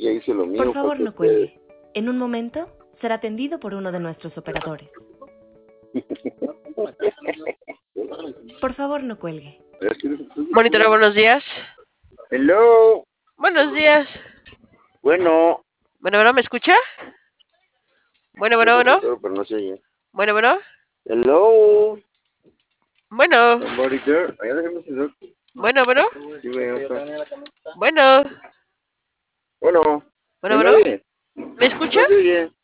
ya hice lo mío. Por favor, no cuelgue. En un momento será atendido por uno de nuestros operadores. Por favor, no cuelgue. Monitora, buenos días. Hello. Buenos días. Bueno. Bueno, ¿me escucha? Bueno. Pero no se oye. Bueno. Hello. Bueno. Somebody there. Allá déjame ese Bueno. Sí, güey, acá. Bueno. Bueno. ¿Me escucha? No se oye.